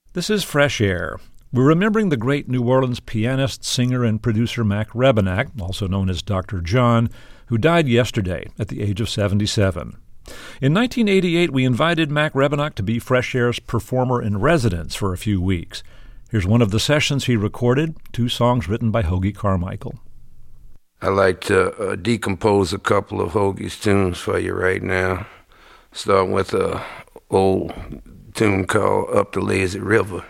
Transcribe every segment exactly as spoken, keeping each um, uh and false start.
This is Fresh Air. We're remembering the great New Orleans pianist, singer, and producer Mac Rebennack, also known as Doctor John, who died yesterday at the age of seventy-seven. In nineteen eighty-eight, we invited Mac Rebennack to be Fresh Air's performer-in-residence for a few weeks. Here's one of the sessions he recorded, two songs written by Hoagy Carmichael. I like to uh, decompose a couple of Hoagy's tunes for you right now. Starting with a old tune called Up the Lazy River.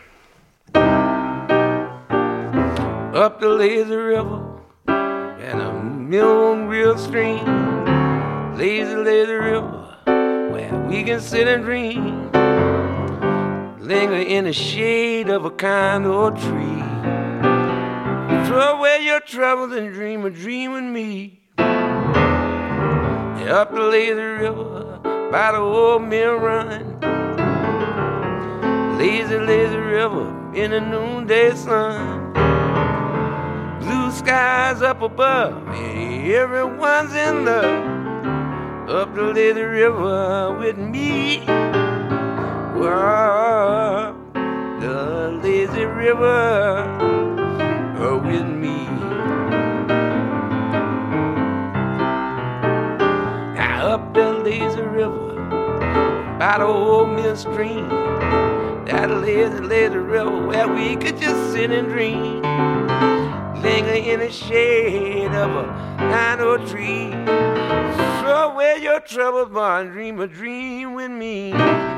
Up the lazy river and a million real stream, lazy, lazy river where we can sit and dream, linger in the shade of a kind old tree. Throw away your troubles and dream a dream with me. Up the lazy river by the old mill run, lazy, lazy river in the noonday sun. Blue skies up above, and everyone's in love. Up the lazy river with me. Whoa, the lazy river with me. Now up the lazy river by the old mill stream, that lazy, lazy river where we could just sit and dream, linger in the shade of a kind old tree. Throw away your troubles, boy, and dream a dream with me.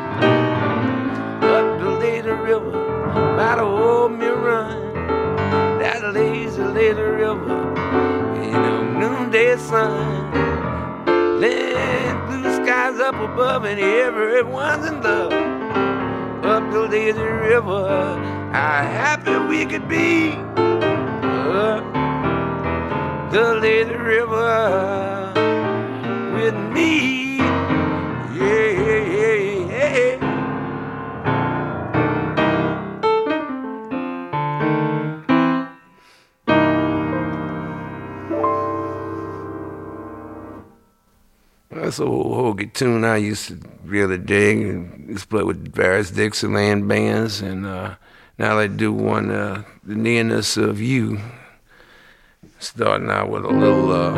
Up the lazy river by the old mill run, that lazy, lazy river in the noonday sun. Land, blue skies up above, and everyone's in love. Up the lazy river, how happy we could be. Up the lazy river with me. Yeah, yeah, yeah, yeah. That's an old Hoagy tune I used to really dig. Used to play with various Dixieland bands, and uh, now they do one, uh, The Nearness of You. Starting out with a little... Uh,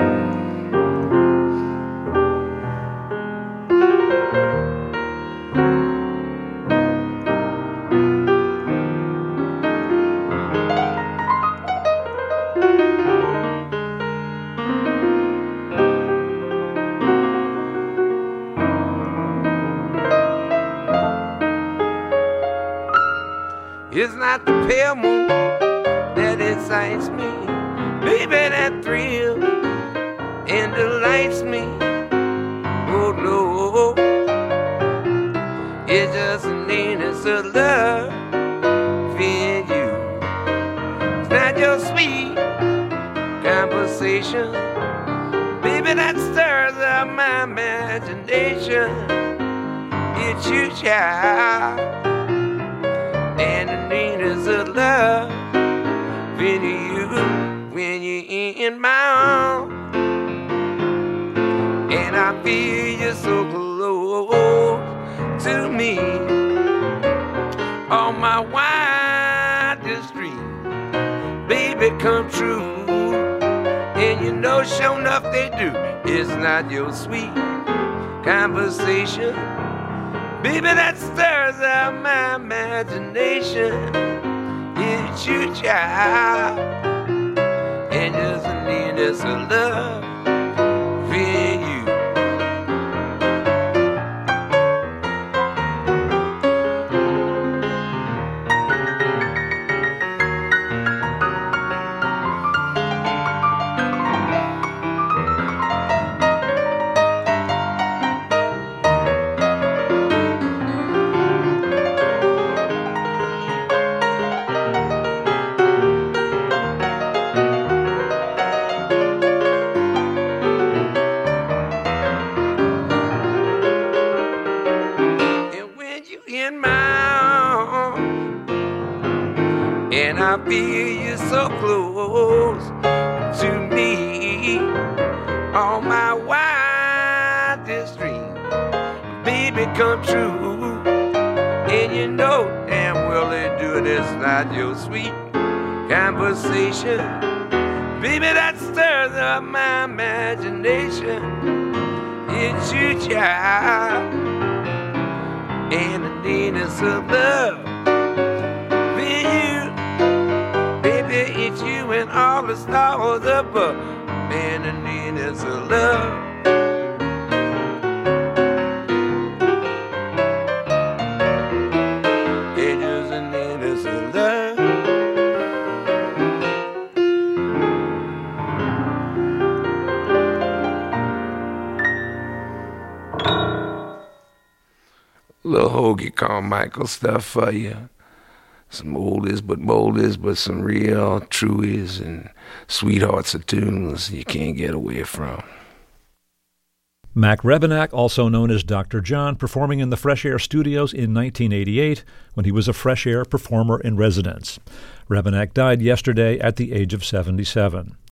It's not the pale moon that excites me, baby, that thrill and delights me. Oh no, it's just an nearness of love in you. It's not your sweet conversation, baby, that stirs up my imagination. It's you, child, and the nearness of love in you when you're in my arms, and I feel you so close to me. On my wildest dreams, baby, come true. And you know, sure enough they do. It's not your sweet conversation, baby, that stirs up my imagination. It's you, child, and just the nearness of love in you. And I feel you so close to me. On my wildest dream, baby, come true. And you know damn well they do. good is not your sweet conversation. Baby, that stirs up my imagination. It's you, child, and the nearness of love. Be you, baby, it's you and all the stars above, and the nearness of love. Little Hoagie Carmichael stuff for you. Some oldies but moldies, but some real truies and sweethearts of tunes you can't get away from. Mac Rebennack, also known as Doctor John, performing in the Fresh Air Studios in nineteen eighty-eight when he was a Fresh Air performer in residence. Rebennack died yesterday at the age of seventy-seven.